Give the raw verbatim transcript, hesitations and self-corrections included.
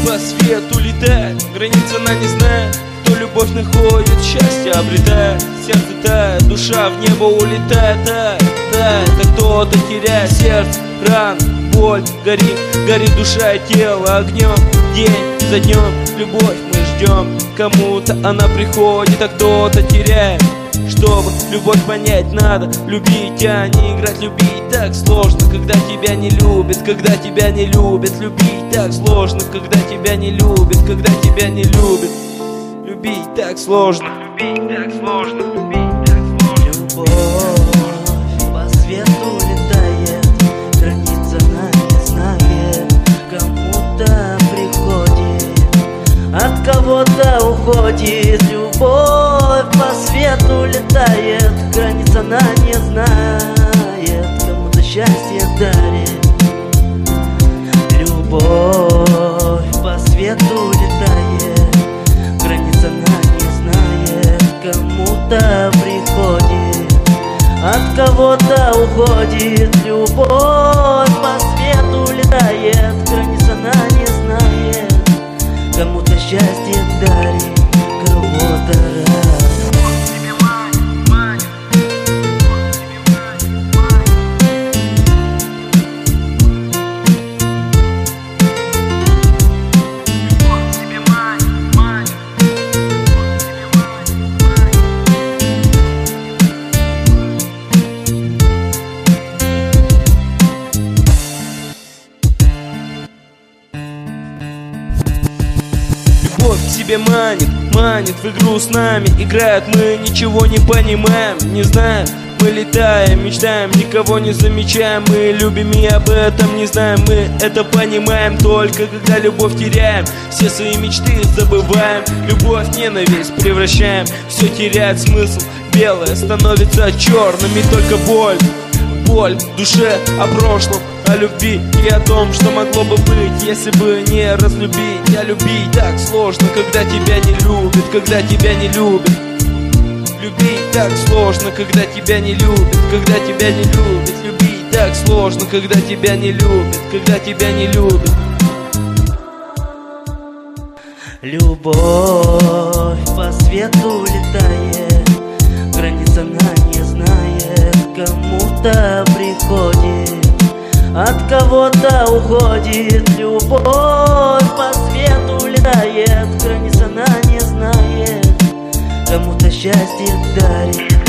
по свету летает, границ она не знает. Кто любовь находит, счастье обретает. Сердце тает, душа в небо улетает. Тает, тает, а кто-то теряет сердце, ран, боль, горит, горит душа и тело огнем. День за днем любовь мы ждем. Кому-то она приходит, а кто-то теряет. Чтобы любовь понять, надо любить, а не играть. Любить так сложно, когда тебя не любят. Когда тебя не любят. Любить так сложно, когда тебя не любят. Когда тебя не любят. Любить так сложно. Любить так сложно. Любить так сложно. Любовь по свету летает, границ она не знает. Кому-то приходит, от кого-то уходит. Любовь по свету летает, границ она не знает. Кому-то счастье дарит. Любовь по свету летает, границ она не знает. Кому-то приходит, от кого-то уходит. Любовь по свету летает, границ она не знает. Кому-то счастье дарит, кого-то радует. Любовь к себе манит, манит в игру с нами. Играют, мы ничего не понимаем, не знаем. Мы летаем, мечтаем, никого не замечаем. Мы любим и об этом не знаем. Мы это понимаем только когда любовь теряем. Все свои мечты забываем. Любовь в ненависть превращаем. Все теряет смысл, белое становится черным. И только боль, боль в душе о прошлом, о любви и о том, что могло бы быть, если бы не разлюбить. А любить так сложно, когда тебя не любят. Когда тебя не любят. Любить так сложно, когда тебя не любят. Когда тебя не любят. Любить так сложно, когда тебя не любят. Когда тебя не любят. Любовь по свету летает, границ она не знает. Кому-то приходит, от кого-то уходит. Любовь по свету летает, границ она не знает. Кому-то счастье дарит.